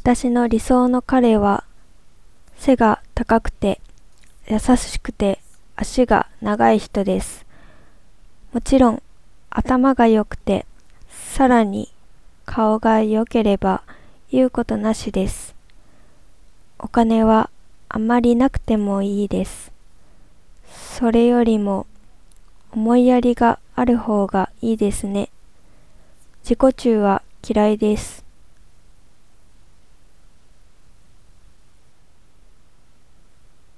私の理想の彼は背が高くて優しくて足が長い人です。もちろん頭が良くてさらに顔が良ければ言うことなしです。お金はあまりなくてもいいです。それよりも思いやりがある方がいいですね。自己中は嫌いです。